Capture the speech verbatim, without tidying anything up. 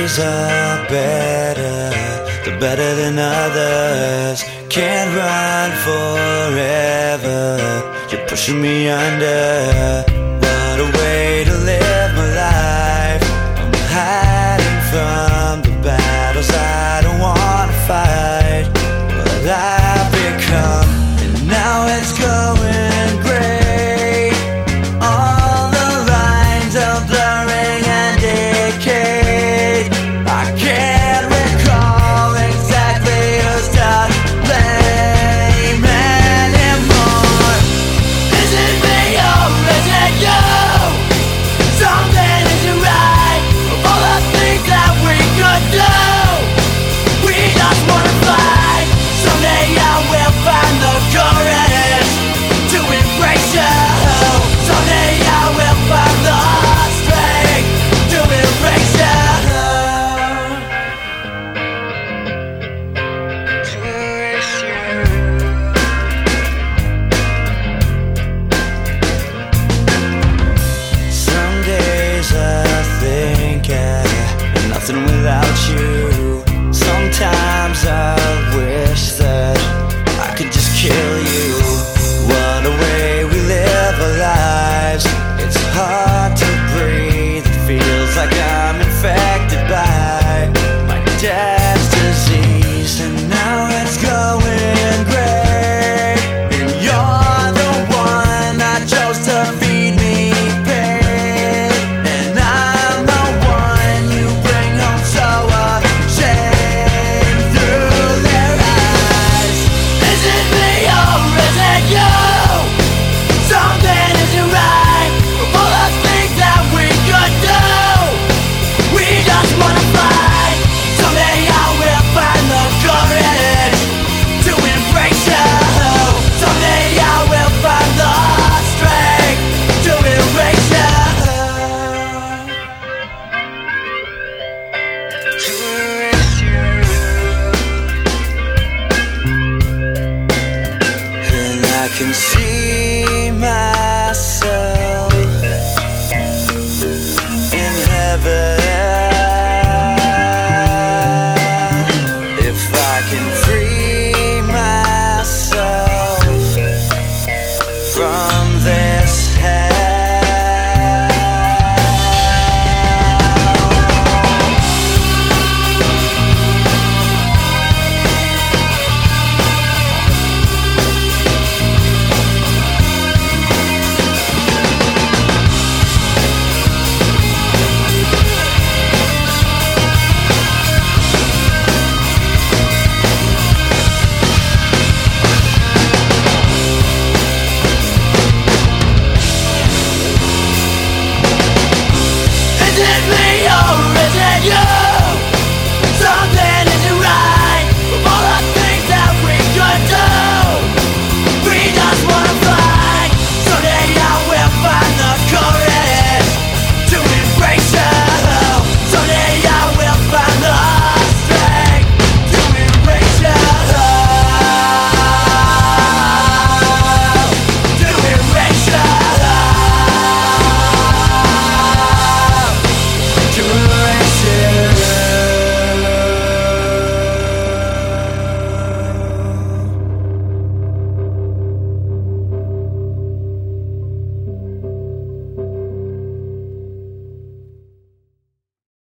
days are better, they're better than others. Can't run forever, you're pushing me under. What a way to live my life. I'm hiding from the battles I don't wanna fight. What I've become, and now it's going great. All the lines are blurring and decayed. I can't recall exactly who's to blame anymore. Is it me or is it you? Something isn't right. Of all the things that we could do, we just wanna fight. Someday I will find the courage to embrace you. Someday I will find the strength to erase you. To erase you. Some days I think I am nothing without you. Sometimes I wish that I could just kill you. What a way we live our lives. It's hard to breathe. It feels like I'm infected by my dad's disease. And now it's going great. And you're the one I chose to feed me pain. And I'm the one you bring home so ashamed through their eyes. Is it me or is it you? Something isn't right. Of all the things that we could do, we just wanna fight. Someday I will find the courage to embrace you. Someday I will find the strength to erase you. To erase you. And I can see